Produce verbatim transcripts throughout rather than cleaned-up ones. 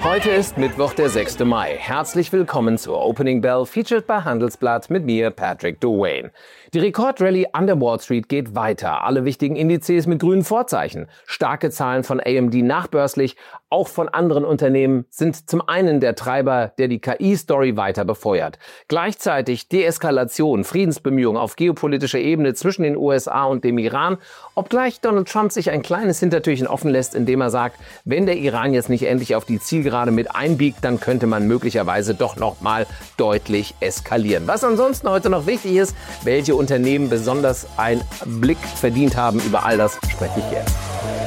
Heute ist Mittwoch, der sechste Mai. Herzlich willkommen zur Opening Bell, featured bei Handelsblatt mit mir, Patrick Dwayne. Die Rekordrallye an der Wall Street geht weiter. Alle wichtigen Indizes mit grünen Vorzeichen. Starke Zahlen von A M D nachbörslich, auch von anderen Unternehmen, sind zum einen der Treiber, der die K I-Story weiter befeuert. Gleichzeitig Deeskalation, Friedensbemühungen auf geopolitischer Ebene zwischen den U S A und dem Iran, obgleich Donald Trump sich ein kleines Hintertürchen offen lässt, indem er sagt, wenn der Iran jetzt nicht endlich auf die Zielgerade mit einbiegt, dann könnte man möglicherweise doch noch mal deutlich eskalieren. Was ansonsten heute noch wichtig ist, welche Unternehmen besonders einen Blick verdient haben, über all das spreche ich jetzt.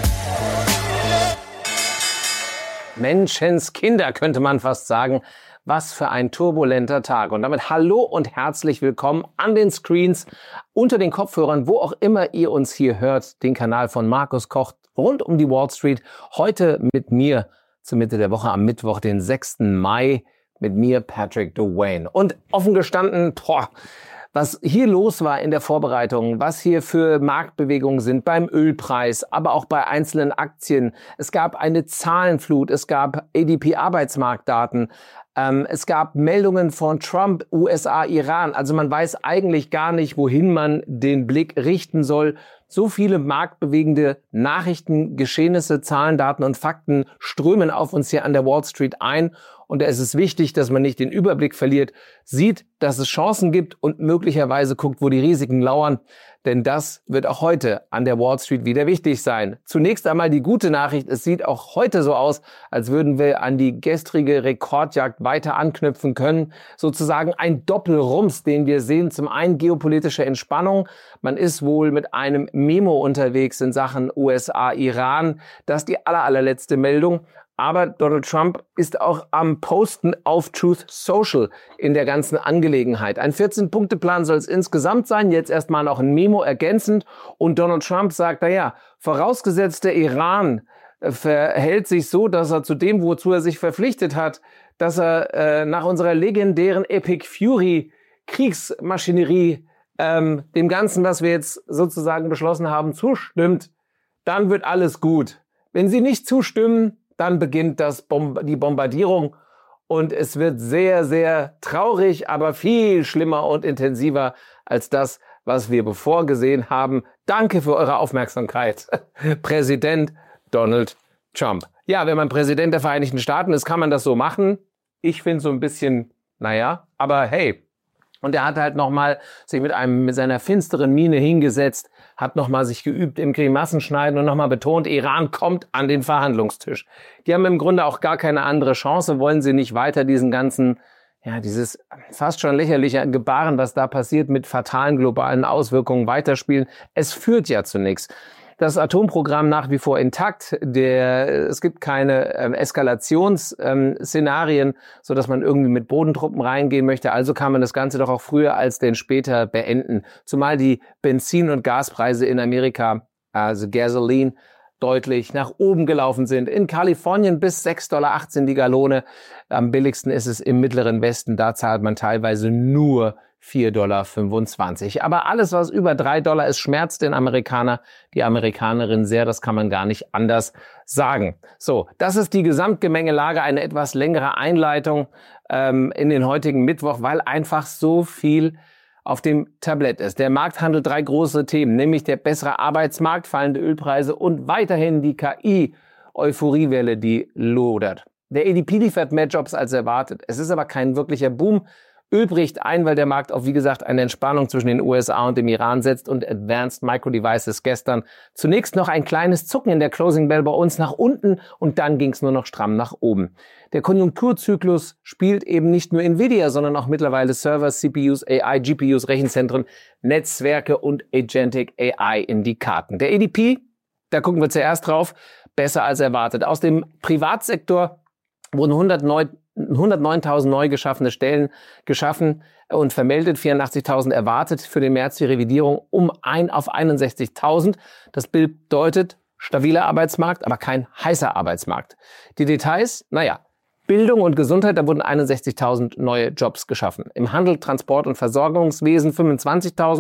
Menschenskinder, könnte man fast sagen. Was für ein turbulenter Tag. Und damit hallo und herzlich willkommen an den Screens, unter den Kopfhörern, wo auch immer ihr uns hier hört, den Kanal von Markus Koch rund um die Wall Street. Heute mit mir zur Mitte der Woche am Mittwoch, den sechsten Mai, mit mir Patrick Dwayne. Und offen gestanden, boah, was hier los war in der Vorbereitung, was hier für Marktbewegungen sind beim Ölpreis, aber auch bei einzelnen Aktien. Es gab eine Zahlenflut, es gab A D P-Arbeitsmarktdaten, ähm, es gab Meldungen von Trump, U S A, Iran. Also man weiß eigentlich gar nicht, wohin man den Blick richten soll. So viele marktbewegende Nachrichten, Geschehnisse, Zahlen, Daten und Fakten strömen auf uns hier an der Wall Street ein. Und da ist es wichtig, dass man nicht den Überblick verliert, sieht, dass es Chancen gibt und möglicherweise guckt, wo die Risiken lauern. Denn das wird auch heute an der Wall Street wieder wichtig sein. Zunächst einmal die gute Nachricht. Es sieht auch heute so aus, als würden wir an die gestrige Rekordjagd weiter anknüpfen können. Sozusagen ein Doppelrums, den wir sehen. Zum einen geopolitische Entspannung. Man ist wohl mit einem Memo unterwegs in Sachen U S A, Iran. Das ist die aller, allerletzte Meldung. Aber Donald Trump ist auch am Posten auf Truth Social in der ganzen Angelegenheit. Ein vierzehn-Punkte-Plan soll es insgesamt sein, jetzt erstmal noch ein Memo ergänzend. Und Donald Trump sagt, naja, vorausgesetzt der Iran verhält sich so, dass er zu dem, wozu er sich verpflichtet hat, dass er äh, nach unserer legendären Epic Fury Kriegsmaschinerie ähm, dem Ganzen, was wir jetzt sozusagen beschlossen haben, zustimmt, dann wird alles gut. Wenn sie nicht zustimmen, dann beginnt das Bom- die Bombardierung und es wird sehr, sehr traurig, aber viel schlimmer und intensiver als das, was wir bevor gesehen haben. Danke für eure Aufmerksamkeit, Präsident Donald Trump. Ja, wenn man Präsident der Vereinigten Staaten ist, kann man das so machen. Ich finde so ein bisschen, naja, aber hey. Und er hat halt nochmal sich mit einem, mit seiner finsteren Miene hingesetzt, hat nochmal sich geübt im Grimassenschneiden und nochmal betont, Iran kommt an den Verhandlungstisch. Die haben im Grunde auch gar keine andere Chance, wollen sie nicht weiter diesen ganzen, ja, dieses fast schon lächerliche Gebaren, was da passiert, mit fatalen globalen Auswirkungen weiterspielen. Es führt ja zu nichts. Das Atomprogramm nach wie vor intakt. Der, es gibt keine ähm, Eskalationsszenarien, ähm, so dass man irgendwie mit Bodentruppen reingehen möchte. Also kann man das Ganze doch auch früher als denn später beenden. Zumal die Benzin- und Gaspreise in Amerika, also Gasoline, deutlich nach oben gelaufen sind. In Kalifornien bis sechs Komma achtzehn Dollar die Gallone. Am billigsten ist es im Mittleren Westen. Da zahlt man teilweise nur vier Komma fünfundzwanzig Dollar. Aber alles, was über drei Dollar ist, schmerzt den Amerikaner, die Amerikanerin sehr. Das kann man gar nicht anders sagen. So, das ist die Gesamtgemengelage, eine etwas längere Einleitung ähm, in den heutigen Mittwoch, weil einfach so viel auf dem Tablett ist. Der Markt handelt drei große Themen, nämlich der bessere Arbeitsmarkt, fallende Ölpreise und weiterhin die K I-Euphoriewelle, die lodert. Der A D P liefert mehr Jobs als erwartet. Es ist aber kein wirklicher Boom. Öl bricht ein, weil der Markt auf, wie gesagt, eine Entspannung zwischen den U S A und dem Iran setzt und Advanced Micro Devices gestern. Zunächst noch ein kleines Zucken in der Closing Bell bei uns nach unten und dann ging es nur noch stramm nach oben. Der Konjunkturzyklus spielt eben nicht nur Nvidia, sondern auch mittlerweile Server, C P Us, A I, G P Us, Rechenzentren, Netzwerke und Agentic A I in die Karten. Der A D P, da gucken wir zuerst drauf, besser als erwartet. Aus dem Privatsektor wurden hundertneuntausend neu geschaffene Stellen geschaffen und vermeldet, vierundachtzigtausend erwartet für den März die Revidierung um ein auf einundsechzigtausend. Das Bild deutet stabiler Arbeitsmarkt, aber kein heißer Arbeitsmarkt. Die Details, naja, Bildung und Gesundheit, da wurden einundsechzigtausend neue Jobs geschaffen. Im Handel, Transport und Versorgungswesen fünfundzwanzigtausend,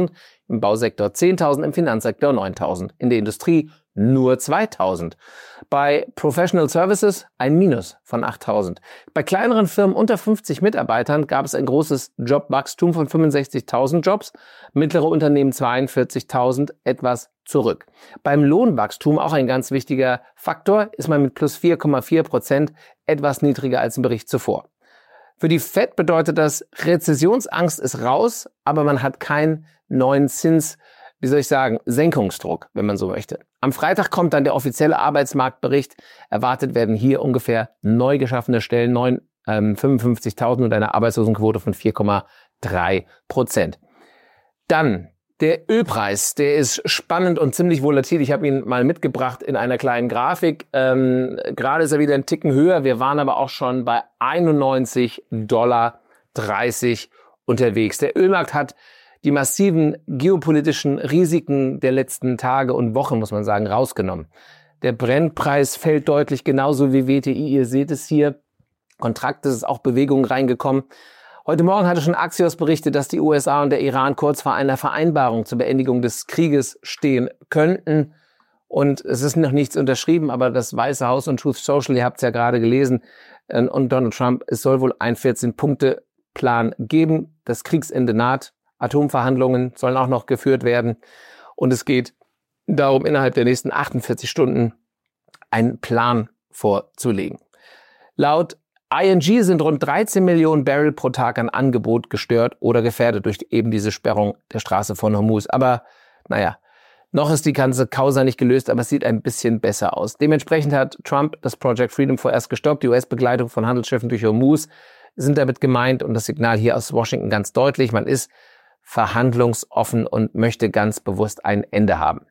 im Bausektor zehntausend, im Finanzsektor neuntausend, in der Industrie nur zweitausend. Bei Professional Services ein Minus von achttausend. Bei kleineren Firmen unter fünfzig Mitarbeitern gab es ein großes Jobwachstum von fünfundsechzigtausend Jobs, mittlere Unternehmen zweiundvierzigtausend, etwas zurück. Beim Lohnwachstum, auch ein ganz wichtiger Faktor, ist man mit plus vier Komma vier Prozent etwas niedriger als im Bericht zuvor. Für die Fed bedeutet das, Rezessionsangst ist raus, aber man hat keinen neuen Zins, wie soll ich sagen, Senkungsdruck, wenn man so möchte. Am Freitag kommt dann der offizielle Arbeitsmarktbericht. Erwartet werden hier ungefähr neu geschaffene Stellen, neun, ähm, fünfundfünfzigtausend und eine Arbeitslosenquote von vier Komma drei Prozent. Dann der Ölpreis, der ist spannend und ziemlich volatil. Ich habe ihn mal mitgebracht in einer kleinen Grafik. Ähm, gerade ist er wieder einen Ticken höher. Wir waren aber auch schon bei einundneunzig Komma dreißig Dollar unterwegs. Der Ölmarkt hat die massiven geopolitischen Risiken der letzten Tage und Wochen, muss man sagen, rausgenommen. Der Brennpreis fällt deutlich, genauso wie W T I. Ihr seht es hier. Kontrakt ist auch Bewegung reingekommen. Heute Morgen hatte schon Axios berichtet, dass die U S A und der Iran kurz vor einer Vereinbarung zur Beendigung des Krieges stehen könnten. Und es ist noch nichts unterschrieben, aber das Weiße Haus und Truth Social, ihr habt es ja gerade gelesen, und Donald Trump, es soll wohl einen vierzehn-Punkte-Plan geben. Das Kriegsende naht. Atomverhandlungen sollen auch noch geführt werden. Und es geht darum, innerhalb der nächsten achtundvierzig Stunden einen Plan vorzulegen. Laut I N G sind rund dreizehn Millionen Barrel pro Tag an Angebot gestört oder gefährdet durch eben diese Sperrung der Straße von Hormuz. Aber naja, noch ist die ganze Causa nicht gelöst, aber es sieht ein bisschen besser aus. Dementsprechend hat Trump das Project Freedom vorerst gestoppt. Die U S-Begleitung von Handelsschiffen durch Hormuz sind damit gemeint und das Signal hier aus Washington ganz deutlich. Man ist verhandlungsoffen und möchte ganz bewusst ein Ende haben.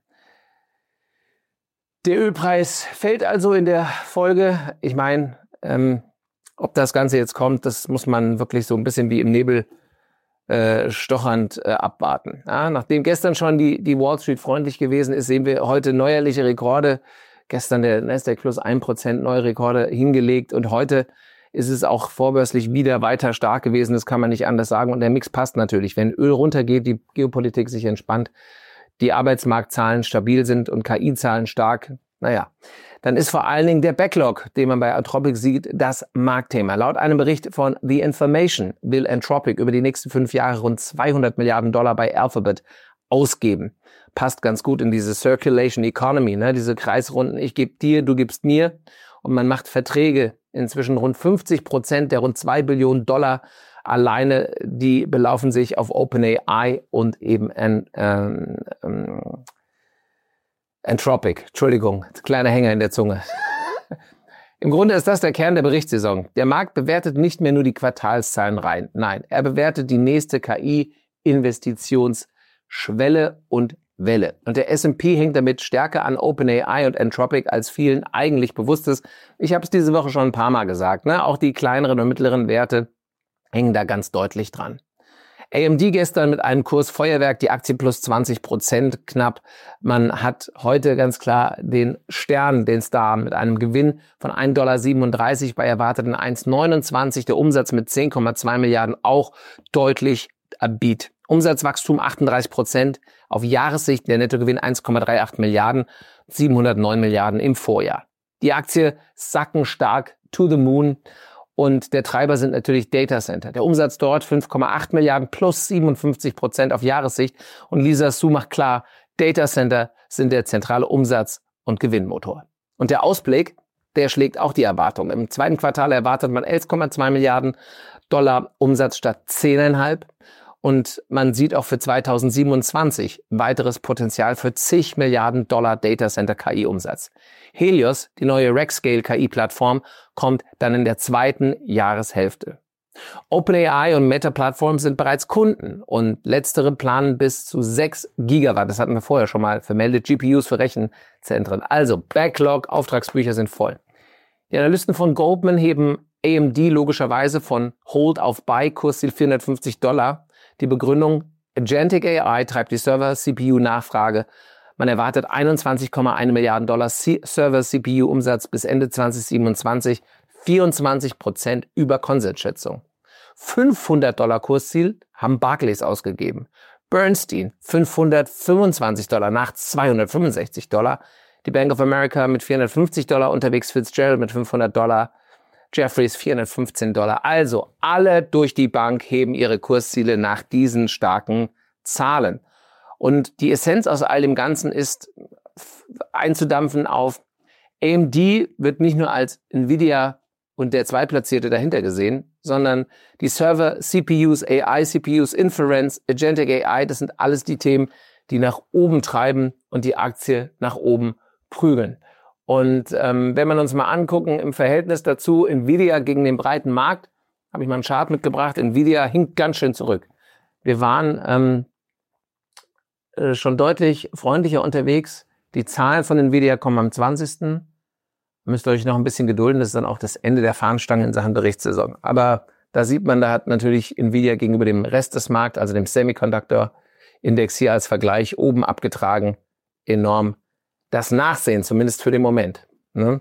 Der Ölpreis fällt also in der Folge. Ich meine, ähm, ob das Ganze jetzt kommt, das muss man wirklich so ein bisschen wie im Nebel äh, stochernd äh, abwarten. Ja, nachdem gestern schon die, die Wall Street freundlich gewesen ist, sehen wir heute neuerliche Rekorde. Gestern der Nasdaq plus ein Prozent neue Rekorde hingelegt und heute ist es auch vorbörslich wieder weiter stark gewesen. Das kann man nicht anders sagen. Und der Mix passt natürlich. Wenn Öl runtergeht, die Geopolitik sich entspannt, die Arbeitsmarktzahlen stabil sind und K I-Zahlen stark, naja, dann ist vor allen Dingen der Backlog, den man bei Anthropic sieht, das Marktthema. Laut einem Bericht von The Information will Anthropic über die nächsten fünf Jahre rund zweihundert Milliarden Dollar bei Alphabet ausgeben. Passt ganz gut in diese Circulation Economy, ne? Diese Kreisrunden, ich gebe dir, du gibst mir. Und man macht Verträge. Inzwischen rund fünfzig Prozent der rund zwei Billionen Dollar alleine, die belaufen sich auf OpenAI und eben an, ähm, ähm, Anthropic. Entschuldigung, kleiner Hänger in der Zunge. Im Grunde ist das der Kern der Berichtssaison. Der Markt bewertet nicht mehr nur die Quartalszahlen rein. Nein, er bewertet die nächste K I-Investitionsschwelle und Welle. Und der S und P hängt damit stärker an OpenAI und Anthropic, als vielen eigentlich bewusst ist. Ich habe es diese Woche schon ein paar Mal gesagt, ne? Auch die kleineren und mittleren Werte hängen da ganz deutlich dran. A M D gestern mit einem Kurs Feuerwerk, die Aktie plus zwanzig Prozent knapp. Man hat heute ganz klar den Stern, den Star, mit einem Gewinn von ein Komma siebenunddreißig Dollar bei erwarteten eins Komma neunundzwanzig. Der Umsatz mit zehn Komma zwei Milliarden auch deutlich erbiet. Umsatzwachstum achtunddreißig Prozent, auf Jahressicht der Nettogewinn eins Komma achtunddreißig Milliarden, siebenhundertneun Milliarden im Vorjahr. Die Aktie sacken stark to the moon und der Treiber sind natürlich Data Center. Der Umsatz dort fünf Komma acht Milliarden plus siebenundfünfzig Prozent auf Jahressicht und Lisa Su macht klar, Data Center sind der zentrale Umsatz- und Gewinnmotor. Und der Ausblick, der schlägt auch die Erwartungen. Im zweiten Quartal erwartet man elf Komma zwei Milliarden Dollar Umsatz statt zehn Komma fünf. Und man sieht auch für zweitausendsiebenundzwanzig weiteres Potenzial für zig Milliarden Dollar Data Center K I-Umsatz. Helios, die neue Rackscale K I-Plattform, kommt dann in der zweiten Jahreshälfte. OpenAI und Meta Platforms sind bereits Kunden und letztere planen bis zu sechs Gigawatt. Das hatten wir vorher schon mal vermeldet. G P Us für Rechenzentren. Also Backlog, Auftragsbücher sind voll. Die Analysten von Goldman heben A M D logischerweise von Hold auf Buy, Kursziel vierhundertfünfzig Dollar. Die Begründung, Agentic A I treibt die Server-C P U-Nachfrage. Man erwartet einundzwanzig Komma eins Milliarden Dollar Server-C P U-Umsatz bis Ende zweitausendsiebenundzwanzig, vierundzwanzig Prozent über Konsensschätzung. fünfhundert Dollar Kursziel haben Barclays ausgegeben. Bernstein fünfhundertfünfundzwanzig Dollar nach zweihundertfünfundsechzig Dollar. Die Bank of America mit vierhundertfünfzig Dollar unterwegs, Fitzgerald mit fünfhundert Dollar, Jefferies vierhundertfünfzehn Dollar. Also alle durch die Bank heben ihre Kursziele nach diesen starken Zahlen. Und die Essenz aus all dem Ganzen ist einzudampfen auf A M D wird nicht nur als Nvidia und der Zweitplatzierte dahinter gesehen, sondern die Server, C P Us, A I, C P Us, Inference, Agentic A I, das sind alles die Themen, die nach oben treiben und die Aktie nach oben prügeln. Und ähm, wenn wir uns mal angucken im Verhältnis dazu, Nvidia gegen den breiten Markt, habe ich mal einen Chart mitgebracht, Nvidia hinkt ganz schön zurück. Wir waren ähm, äh, schon deutlich freundlicher unterwegs. Die Zahlen von Nvidia kommen am zwanzigsten Müsst ihr euch noch ein bisschen gedulden, das ist dann auch das Ende der Fahnenstange in Sachen Berichtssaison. Aber da sieht man, da hat natürlich Nvidia gegenüber dem Rest des Markts, also dem Semiconductor-Index hier als Vergleich oben abgetragen, enorm das Nachsehen, zumindest für den Moment. Ne?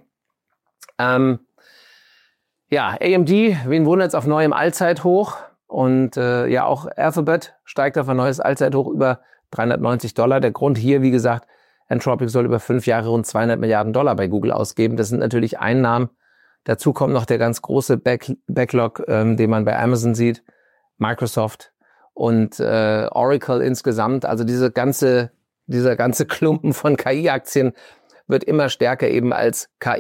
Ähm, ja, A M D, wen wundert's, auf neuem Allzeithoch. Und äh, ja, auch Alphabet steigt auf ein neues Allzeithoch über dreihundertneunzig Dollar. Der Grund hier, wie gesagt, Anthropic soll über fünf Jahre rund zweihundert Milliarden Dollar bei Google ausgeben. Das sind natürlich Einnahmen. Dazu kommt noch der ganz große Back- Backlog, ähm, den man bei Amazon sieht, Microsoft und äh, Oracle insgesamt. Also diese ganze, dieser ganze Klumpen von K I-Aktien wird immer stärker eben als K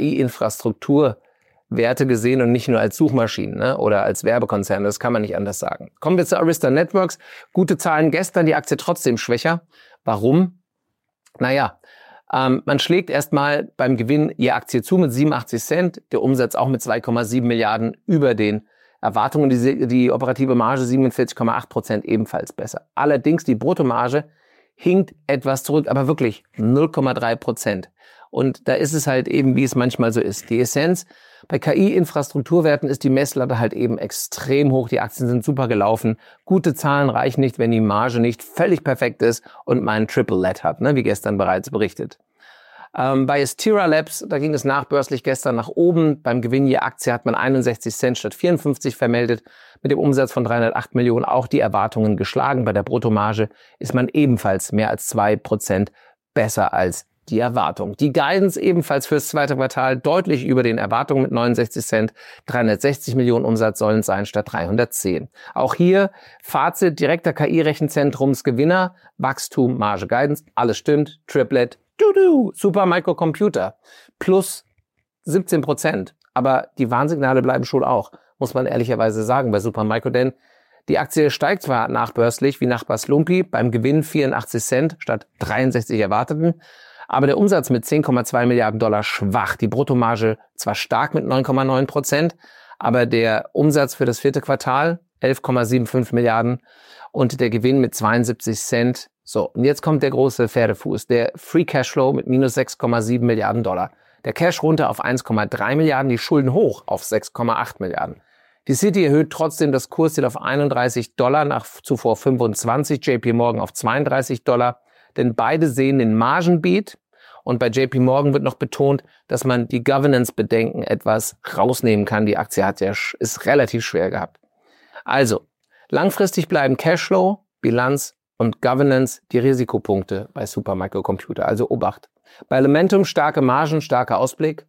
I-Infrastrukturwerte gesehen und nicht nur als Suchmaschinen, ne, oder als Werbekonzerne. Das kann man nicht anders sagen. Kommen wir zu Arista Networks. Gute Zahlen gestern, die Aktie trotzdem schwächer. Warum? Naja, ähm, man schlägt erstmal beim Gewinn je Aktie zu mit siebenundachtzig Cent, der Umsatz auch mit zwei Komma sieben Milliarden über den Erwartungen, die, die operative Marge siebenundvierzig Komma acht Prozent ebenfalls besser. Allerdings die Bruttomarge hinkt etwas zurück, aber wirklich null Komma drei Prozent. Und da ist es halt eben, wie es manchmal so ist. Die Essenz bei K I-Infrastrukturwerten ist die Messlatte halt eben extrem hoch. Die Aktien sind super gelaufen. Gute Zahlen reichen nicht, wenn die Marge nicht völlig perfekt ist und man ein Triple-Let hat, ne, wie gestern bereits berichtet. Ähm, bei Astera Labs, da ging es nachbörslich gestern nach oben. Beim Gewinn je Aktie hat man einundsechzig Cent statt vierundfünfzig vermeldet. Mit dem Umsatz von dreihundertacht Millionen auch die Erwartungen geschlagen. Bei der Bruttomarge ist man ebenfalls mehr als zwei Prozent besser als die Erwartung. Die Guidance ebenfalls fürs zweite Quartal deutlich über den Erwartungen mit neunundsechzig Cent. dreihundertsechzig Millionen Umsatz sollen es sein statt dreihundertzehn. Auch hier Fazit direkter K I-Rechenzentrums Gewinner, Wachstum, Marge, Guidance, alles stimmt. Triplet, du-du, Super Microcomputer plus siebzehn Prozent. Aber die Warnsignale bleiben schon auch, muss man ehrlicherweise sagen bei Super Micro, denn die Aktie steigt zwar nachbörslich wie Nachbar Slumpi, beim Gewinn vierundachtzig Cent statt dreiundsechzig erwarteten, aber der Umsatz mit zehn Komma zwei Milliarden Dollar schwach. Die Bruttomarge zwar stark mit neun Komma neun Prozent, aber der Umsatz für das vierte Quartal elf Komma fünfundsiebzig Milliarden und der Gewinn mit zweiundsiebzig Cent. So, und jetzt kommt der große Pferdefuß, der Free Cashflow mit minus sechs Komma sieben Milliarden Dollar. Der Cash runter auf eins Komma drei Milliarden, die Schulden hoch auf sechs Komma acht Milliarden. Die Citi erhöht trotzdem das Kursziel auf einunddreißig Dollar nach zuvor fünfundzwanzig, J P Morgan auf zweiunddreißig Dollar, denn beide sehen den Margenbeat. Und bei J P Morgan wird noch betont, dass man die Governance-Bedenken etwas rausnehmen kann. Die Aktie hat ja, ist relativ schwer gehabt. Also, langfristig bleiben Cashflow, Bilanz und Governance die Risikopunkte bei Super Microcomputer. Also Obacht. Bei Elementum starke Margen, starker Ausblick.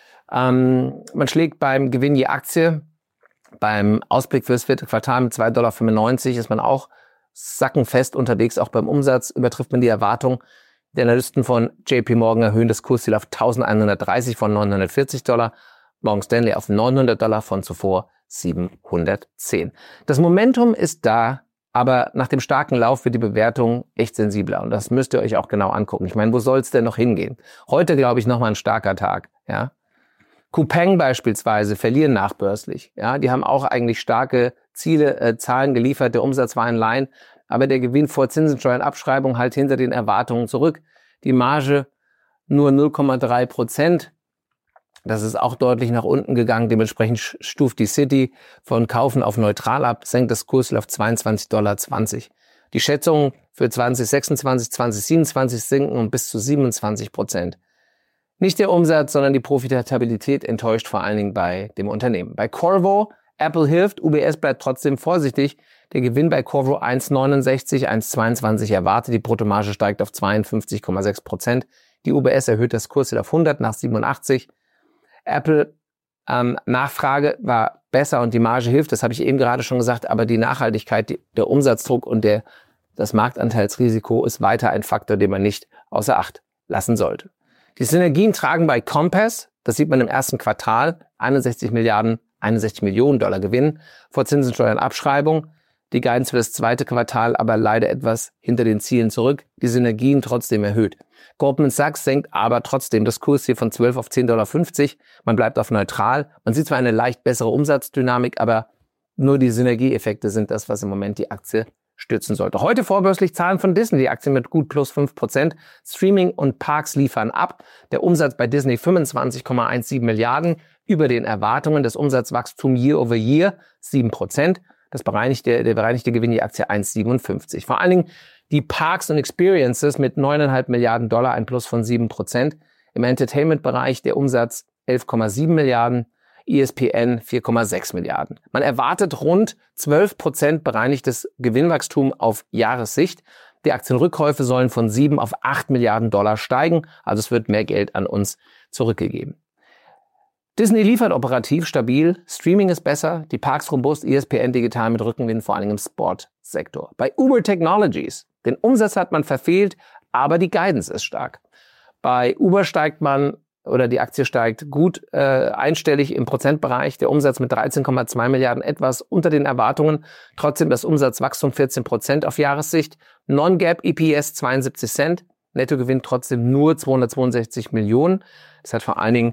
Ähm, man schlägt beim Gewinn je Aktie, beim Ausblick fürs vierte Quartal mit zwei Komma fünfundneunzig Dollar ist man auch sackenfest unterwegs. Auch beim Umsatz übertrifft man die Erwartung. Die Analysten von J P Morgan erhöhen das Kursziel auf eintausendeinhundertdreißig von neunhundertvierzig Dollar, Morgan Stanley auf neunhundert Dollar von zuvor siebenhundertzehn. Das Momentum ist da, aber nach dem starken Lauf wird die Bewertung echt sensibler und das müsst ihr euch auch genau angucken. Ich meine, wo soll es denn noch hingehen? Heute, glaube ich, nochmal ein starker Tag. Ja, Coupang beispielsweise verlieren nachbörslich. Ja, die haben auch eigentlich starke Ziele, äh, Zahlen geliefert. Der Umsatz war in Line, aber der Gewinn vor Zinsensteuer und Abschreibung halt hinter den Erwartungen zurück. Die Marge nur null Komma drei Prozent. Das ist auch deutlich nach unten gegangen. Dementsprechend stuft die Citi von Kaufen auf neutral ab, senkt das Kursziel auf zweiundzwanzig Komma zwanzig Dollar. Die Schätzungen für zwanzig sechsundzwanzig, zwanzig siebenundzwanzig sinken um bis zu siebenundzwanzig Prozent. Nicht der Umsatz, sondern die Profitabilität enttäuscht vor allen Dingen bei dem Unternehmen. Bei Qorvo Apple hilft, U B S bleibt trotzdem vorsichtig. Der Gewinn bei Qorvo eins Komma neunundsechzig, eins Komma zweiundzwanzig erwartet, die Bruttomarge steigt auf zweiundfünfzig Komma sechs Prozent. Die U B S erhöht das Kursziel auf hundert nach siebenundachtzig. Apple ähm, Nachfrage war besser und die Marge hilft, das habe ich eben gerade schon gesagt, aber die Nachhaltigkeit, die, der Umsatzdruck und der, das Marktanteilsrisiko ist weiter ein Faktor, den man nicht außer Acht lassen sollte. Die Synergien tragen bei Compass, das sieht man im ersten Quartal, einundsechzig Milliarden, einundsechzig Millionen Dollar Gewinn vor Zinsen, Steuern, Abschreibung. Die Guidance für das zweite Quartal aber leider etwas hinter den Zielen zurück, die Synergien trotzdem erhöht. Goldman Sachs senkt aber trotzdem das Kursziel von zwölf auf zehn Komma fünfzig Dollar. Man bleibt auf neutral. Man sieht zwar eine leicht bessere Umsatzdynamik, aber nur die Synergieeffekte sind das, was im Moment die Aktie stützen sollte. Heute vorbörslich Zahlen von Disney, die Aktie mit gut plus fünf Prozent. Streaming und Parks liefern ab. Der Umsatz bei Disney fünfundzwanzig Komma siebzehn Milliarden über den Erwartungen. Das Umsatzwachstum year over year sieben Prozent. Das bereinigte, der bereinigte Gewinn die Aktie eins Komma siebenundfünfzig. Vor allen Dingen die Parks und Experiences mit neun Komma fünf Milliarden Dollar, ein Plus von sieben Prozent. Im Entertainment-Bereich der Umsatz elf Komma sieben Milliarden, E S P N vier Komma sechs Milliarden. Man erwartet rund zwölf Prozent bereinigtes Gewinnwachstum auf Jahressicht. Die Aktienrückkäufe sollen von sieben auf acht Milliarden Dollar steigen, also es wird mehr Geld an uns zurückgegeben. Disney liefert operativ stabil, Streaming ist besser, die Parks robust, E S P N digital mit Rückenwind, vor allem im Sportsektor. Bei Uber Technologies, den Umsatz hat man verfehlt, aber die Guidance ist stark. Bei Uber steigt man, oder die Aktie steigt gut äh, einstellig im Prozentbereich, der Umsatz mit dreizehn Komma zwei Milliarden etwas unter den Erwartungen, trotzdem das Umsatzwachstum vierzehn Prozent auf Jahressicht, Non-Gap E P S zweiundsiebzig Cent, Nettogewinn trotzdem nur zweihundertzweiundsechzig Millionen, das hat vor allen Dingen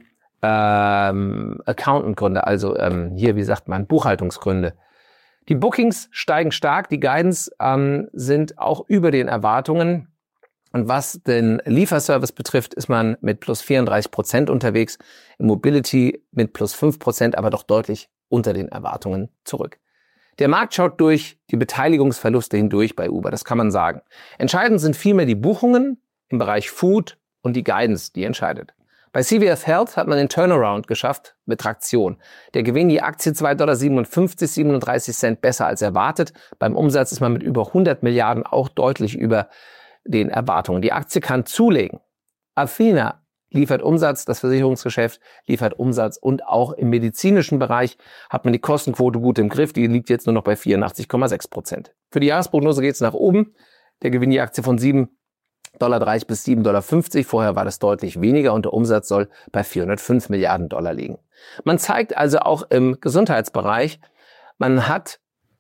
Ähm, Accountant-Gründe, also ähm, hier, wie sagt man, Buchhaltungsgründe. Die Bookings steigen stark, die Guidance ähm, sind auch über den Erwartungen. Und was den Lieferservice betrifft, ist man mit plus vierunddreißig Prozent unterwegs, im Mobility mit plus fünf Prozent, aber doch deutlich unter den Erwartungen zurück. Der Markt schaut durch die Beteiligungsverluste hindurch bei Uber, das kann man sagen. Entscheidend sind vielmehr die Buchungen im Bereich Food und die Guidance, die entscheidet. Bei C V S Health hat man den Turnaround geschafft mit Traktion. Der Gewinn je Aktie zwei Komma siebenundfünfzig Dollar, siebenunddreißig Cent besser als erwartet. Beim Umsatz ist man mit über hundert Milliarden auch deutlich über den Erwartungen. Die Aktie kann zulegen. Athena liefert Umsatz, das Versicherungsgeschäft liefert Umsatz und auch im medizinischen Bereich hat man die Kostenquote gut im Griff. Die liegt jetzt nur noch bei vierundachtzig Komma sechs Prozent. Für die Jahresprognose geht es nach oben. Der Gewinn je Aktie von sieben Dollar dreißig bis sieben Komma fünfzig Dollar. Vorher war das deutlich weniger und der Umsatz soll bei vierhundertfünf Milliarden Dollar liegen. Man zeigt also auch im Gesundheitsbereich, man hat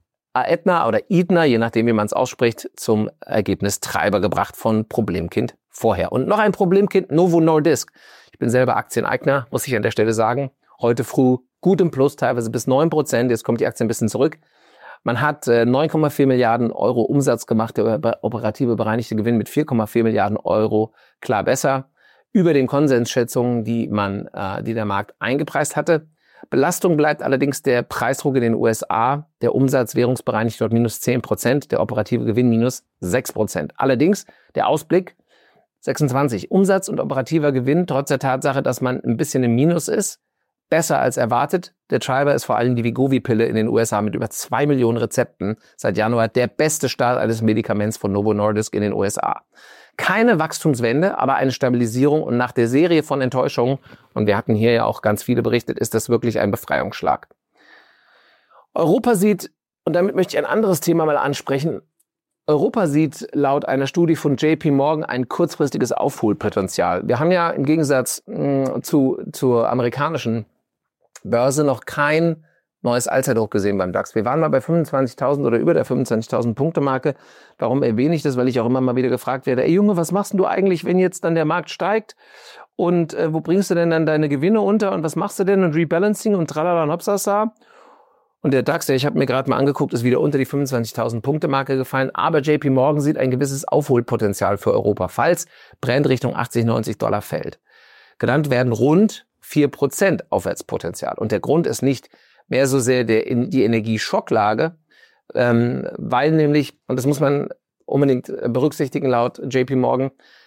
Aetna oder Aetna, je nachdem wie man es ausspricht, zum Ergebnis Treiber gebracht von Problemkind vorher. Und noch ein Problemkind, Novo Nordisk. Ich bin selber Aktieneigner, muss ich an der Stelle sagen. Heute früh gut im Plus, teilweise bis neun Prozent. Jetzt kommt die Aktie ein bisschen zurück. Man hat äh, neun Komma vier Milliarden Euro Umsatz gemacht, der operative bereinigte Gewinn mit vier Komma vier Milliarden Euro, klar besser, über den Konsensschätzungen, die man, äh, die der Markt eingepreist hatte. Belastung bleibt allerdings der Preisdruck in den U S A, der Umsatz währungsbereinigt dort minus zehn Prozent, der operative Gewinn minus sechs Prozent. Allerdings der Ausblick sechsundzwanzig, Umsatz und operativer Gewinn, trotz der Tatsache, dass man ein bisschen im Minus ist, besser als erwartet. Der Treiber ist vor allem die Wegovy-Pille in den U S A mit über zwei Millionen Rezepten seit Januar, der beste Start eines Medikaments von Novo Nordisk in den U S A. Keine Wachstumswende, aber eine Stabilisierung und nach der Serie von Enttäuschungen, und wir hatten hier ja auch ganz viele berichtet, ist das wirklich ein Befreiungsschlag. Europa sieht, und damit möchte ich ein anderes Thema mal ansprechen, Europa sieht laut einer Studie von J P Morgan ein kurzfristiges Aufholpotenzial. Wir haben ja im Gegensatz mh, zu, zur amerikanischen Börse noch kein neues Allzeithoch gesehen beim DAX. Wir waren mal bei fünfundzwanzigtausend oder über der fünfundzwanzigtausend Punkte Marke. Warum erwähne ich das? Weil ich auch immer mal wieder gefragt werde, ey Junge, was machst denn du eigentlich, wenn jetzt dann der Markt steigt? Und äh, wo bringst du denn dann deine Gewinne unter? Und was machst du denn? Und Rebalancing und tralala und hopsasa. Und der DAX, der ich habe mir gerade mal angeguckt, ist wieder unter die fünfundzwanzigtausend Punkte Marke gefallen. Aber J P Morgan sieht ein gewisses Aufholpotenzial für Europa, falls Brent Richtung achtzig, neunzig Dollar fällt. Genannt werden rund vier Prozent Aufwärtspotenzial. Und der Grund ist nicht mehr so sehr der, in die Energieschocklage, ähm, weil nämlich, und das muss man unbedingt berücksichtigen laut J P Morgan,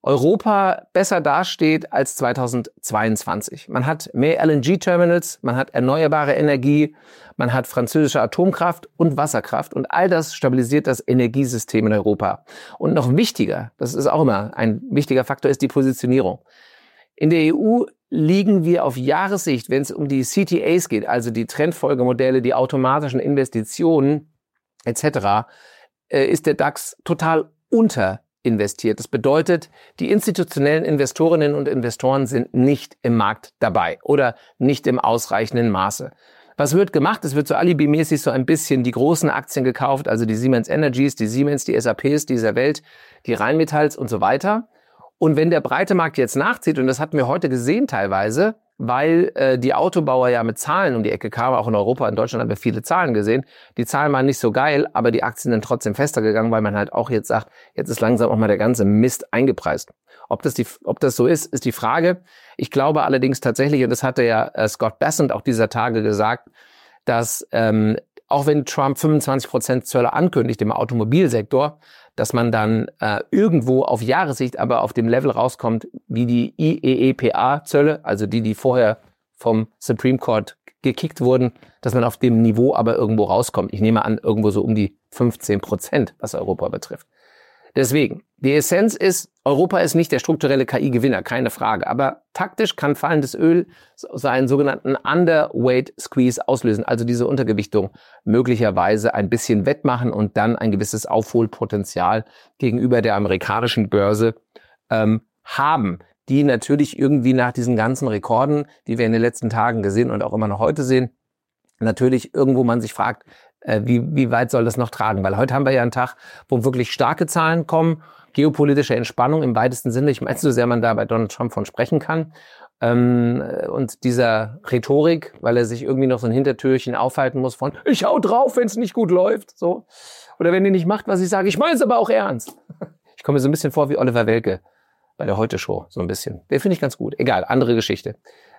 Europa besser dasteht als zweitausendzweiundzwanzig. Man hat mehr L N G-Terminals, man hat erneuerbare Energie, man hat französische Atomkraft und Wasserkraft und all das stabilisiert das Energiesystem in Europa. Und noch wichtiger, das ist auch immer ein wichtiger Faktor, ist die Positionierung. In der E U liegen wir auf Jahressicht, wenn es um die C T As geht, also die Trendfolgemodelle, die automatischen Investitionen et cetera, ist der DAX total unter investiert. Das bedeutet, die institutionellen Investorinnen und Investoren sind nicht im Markt dabei oder nicht im ausreichenden Maße. Was wird gemacht? Es wird so alibimäßig so ein bisschen die großen Aktien gekauft, also die Siemens Energies, die Siemens, die S A Ps dieser Welt, die Rheinmetalls und so weiter. Und wenn der breite Markt jetzt nachzieht, und das hatten wir heute gesehen teilweise, weil äh, die Autobauer ja mit Zahlen um die Ecke kamen, auch in Europa, in Deutschland haben wir viele Zahlen gesehen. Die Zahlen waren nicht so geil, aber die Aktien sind trotzdem fester gegangen, weil man halt auch jetzt sagt, jetzt ist langsam auch mal der ganze Mist eingepreist. Ob das, die, ob das so ist, ist die Frage. Ich glaube allerdings tatsächlich, und das hatte ja äh, Scott Bessent auch dieser Tage gesagt, dass ähm, auch wenn Trump fünfundzwanzig Prozent Zölle ankündigt im Automobilsektor, dass man dann äh, irgendwo auf Jahressicht aber auf dem Level rauskommt, wie die I E E P A-Zölle, also die, die vorher vom Supreme Court gekickt wurden, dass man auf dem Niveau aber irgendwo rauskommt. Ich nehme an, irgendwo so um die fünfzehn Prozent, was Europa betrifft. Deswegen, die Essenz ist, Europa ist nicht der strukturelle K I-Gewinner, keine Frage. Aber taktisch kann fallendes Öl so einen sogenannten Underweight Squeeze auslösen, also diese Untergewichtung möglicherweise ein bisschen wettmachen und dann ein gewisses Aufholpotenzial gegenüber der amerikanischen Börse ähm, haben, die natürlich irgendwie nach diesen ganzen Rekorden, die wir in den letzten Tagen gesehen und auch immer noch heute sehen, natürlich irgendwo man sich fragt, Wie, wie weit soll das noch tragen? Weil heute haben wir ja einen Tag, wo wirklich starke Zahlen kommen, geopolitische Entspannung im weitesten Sinne. Ich meine, so sehr man da bei Donald Trump von sprechen kann. Ähm, und dieser Rhetorik, weil er sich irgendwie noch so ein Hintertürchen aufhalten muss von, ich hau drauf, wenn es nicht gut läuft. So. Oder wenn ihr nicht macht, was ich sage, ich meine es aber auch ernst. Ich komme mir so ein bisschen vor wie Oliver Welke bei der Heute-Show, so ein bisschen. Den finde ich ganz gut. Egal, andere Geschichte.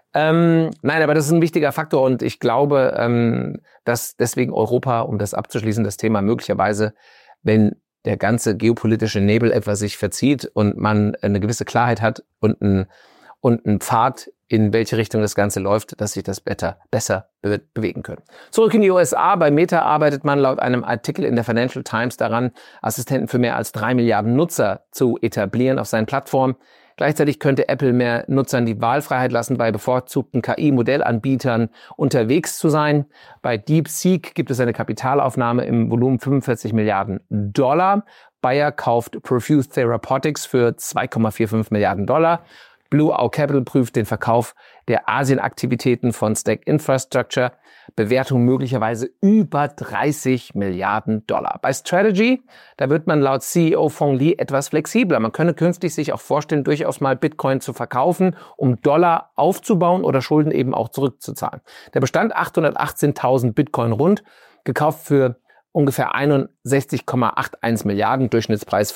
Ähm, nein, aber das ist ein wichtiger Faktor und ich glaube, ähm, dass deswegen Europa, um das abzuschließen, das Thema möglicherweise, wenn der ganze geopolitische Nebel etwas sich verzieht und man eine gewisse Klarheit hat und ein, und ein Pfad, in welche Richtung das Ganze läuft, dass sich das besser, besser be- bewegen können. Zurück in die U S A. Bei Meta arbeitet man laut einem Artikel in der Financial Times daran, Assistenten für mehr als drei Milliarden Nutzer zu etablieren auf seinen Plattformen. Gleichzeitig könnte Apple mehr Nutzern die Wahlfreiheit lassen, bei bevorzugten K I-Modellanbietern unterwegs zu sein. Bei DeepSeek gibt es eine Kapitalaufnahme im Volumen fünfundvierzig Milliarden Dollar. Bayer kauft Perfuse Therapeutics für zwei Komma fünfundvierzig Milliarden Dollar. Blue Owl Capital prüft den Verkauf der Asienaktivitäten von Stack Infrastructure. Bewertung möglicherweise über dreißig Milliarden Dollar. Bei Strategy, da wird man laut C E O Phong Li etwas flexibler. Man könne künftig sich auch vorstellen, durchaus mal Bitcoin zu verkaufen, um Dollar aufzubauen oder Schulden eben auch zurückzuzahlen. Der Bestand achthundertachtzehntausend Bitcoin rund, gekauft für ungefähr einundsechzig Komma einundachtzig Milliarden, Durchschnittspreis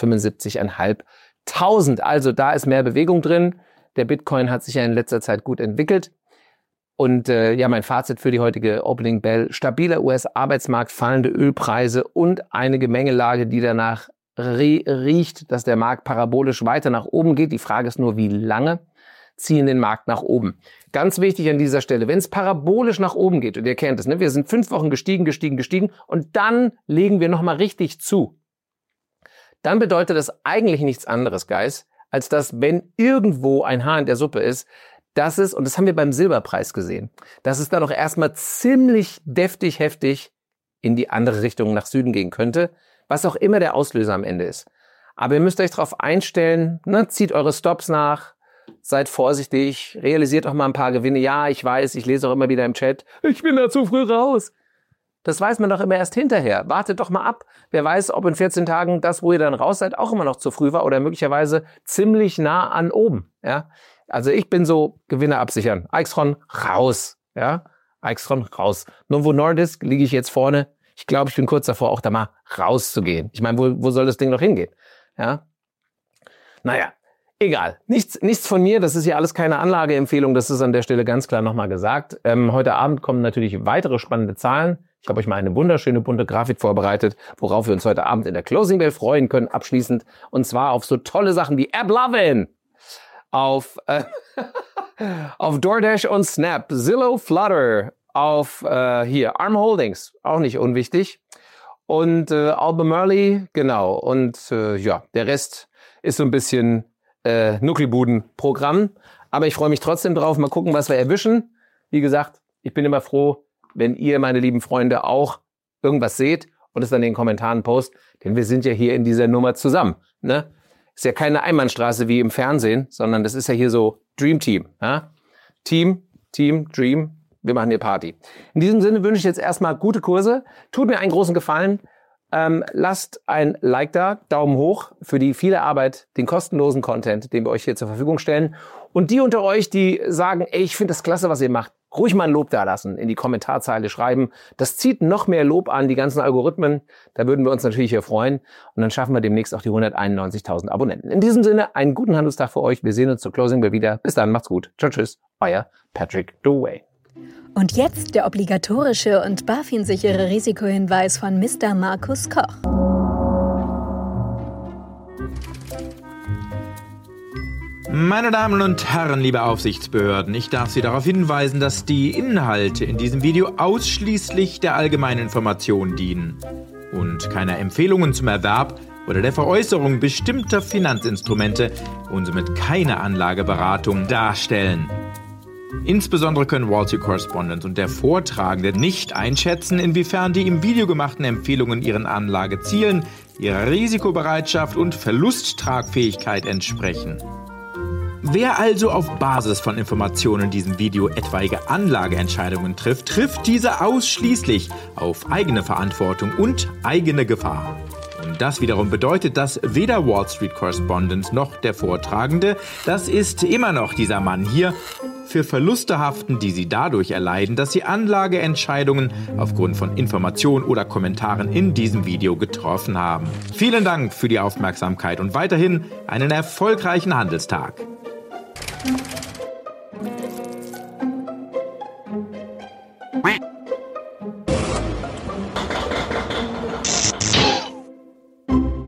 fünfundsiebzigtausendfünfhundert. Also da ist mehr Bewegung drin. Der Bitcoin hat sich ja in letzter Zeit gut entwickelt. Und äh, ja, mein Fazit für die heutige Opening Bell: Stabiler U S-Arbeitsmarkt, fallende Ölpreise und eine Gemengelage, die danach rie- riecht, dass der Markt parabolisch weiter nach oben geht. Die Frage ist nur, wie lange ziehen den Markt nach oben. Ganz wichtig an dieser Stelle, wenn es parabolisch nach oben geht, und ihr kennt es, ne? Wir sind fünf Wochen gestiegen, gestiegen, gestiegen und dann legen wir nochmal richtig zu. Dann bedeutet das eigentlich nichts anderes, Guys, als dass, wenn irgendwo ein Haar in der Suppe ist, dass es, und das haben wir beim Silberpreis gesehen, dass es da doch erstmal ziemlich deftig, heftig in die andere Richtung nach Süden gehen könnte, was auch immer der Auslöser am Ende ist. Aber ihr müsst euch darauf einstellen, ne, zieht eure Stops nach, seid vorsichtig, realisiert auch mal ein paar Gewinne. Ja, ich weiß, ich lese auch immer wieder im Chat, ich bin da zu früh raus. Das weiß man doch immer erst hinterher. Wartet doch mal ab. Wer weiß, ob in vierzehn Tagen das, wo ihr dann raus seid, auch immer noch zu früh war oder möglicherweise ziemlich nah an oben. Ja, also ich bin so, Gewinne absichern. Aixtron raus. Ja, Aixtron raus. Novo Nordisk liege ich jetzt vorne. Ich glaube, ich bin kurz davor, auch da mal rauszugehen. Ich meine, wo, wo soll das Ding noch hingehen? Ja, naja. Egal, nichts, nichts von mir, das ist ja alles keine Anlageempfehlung, das ist an der Stelle ganz klar nochmal gesagt. Ähm, heute Abend kommen natürlich weitere spannende Zahlen, Ich habe euch mal eine wunderschöne bunte Grafik vorbereitet, worauf wir uns heute Abend in der Closing Bell freuen können, abschließend. Und zwar auf so tolle Sachen wie AppLovin, auf, äh, auf DoorDash und Snap, Zillow, Flutter, auf äh, hier Arm Holdings, auch nicht unwichtig. Und äh, Albemarle, genau. Und äh, ja, der Rest ist so ein bisschen äh, Nuckelbuden-Programm. Aber ich freue mich trotzdem drauf. Mal gucken, was wir erwischen. Wie gesagt, ich bin immer froh, wenn ihr, meine lieben Freunde, auch irgendwas seht und es dann in den Kommentaren post, denn wir sind ja hier in dieser Nummer zusammen. Ne? Ist ja keine Einbahnstraße wie im Fernsehen, sondern das ist ja hier so Dream Team. Ja? Team, Team, Dream, wir machen hier Party. In diesem Sinne wünsche ich jetzt erstmal gute Kurse. Tut mir einen großen Gefallen. Ähm, lasst ein Like da, Daumen hoch für die viele Arbeit, den kostenlosen Content, den wir euch hier zur Verfügung stellen. Und die unter euch, die sagen, ey, ich finde das klasse, was ihr macht, ruhig mal ein Lob da lassen, in die Kommentarzeile schreiben. Das zieht noch mehr Lob an, die ganzen Algorithmen. Da würden wir uns natürlich hier freuen. Und dann schaffen wir demnächst auch die hunderteinundneunzigtausend Abonnenten. In diesem Sinne, einen guten Handelstag für euch. Wir sehen uns zur Closing Bell wieder. Bis dann, macht's gut. Ciao, tschüss. Euer Patrick Drouet. Und jetzt der obligatorische und BaFin-sichere Risikohinweis von Mister Markus Koch. Meine Damen und Herren, liebe Aufsichtsbehörden, ich darf Sie darauf hinweisen, dass die Inhalte in diesem Video ausschließlich der allgemeinen Information dienen und keine Empfehlungen zum Erwerb oder der Veräußerung bestimmter Finanzinstrumente und somit keine Anlageberatung darstellen. Insbesondere können Wall Street Correspondent und der Vortragende nicht einschätzen, inwiefern die im Video gemachten Empfehlungen ihren Anlagezielen, ihrer Risikobereitschaft und Verlusttragfähigkeit entsprechen. Wer also auf Basis von Informationen in diesem Video etwaige Anlageentscheidungen trifft, trifft diese ausschließlich auf eigene Verantwortung und eigene Gefahr. Und das wiederum bedeutet, dass weder Wall Street Correspondent noch der Vortragende, das ist immer noch dieser Mann hier, für Verluste haften, die sie dadurch erleiden, dass sie Anlageentscheidungen aufgrund von Informationen oder Kommentaren in diesem Video getroffen haben. Vielen Dank für die Aufmerksamkeit und weiterhin einen erfolgreichen Handelstag.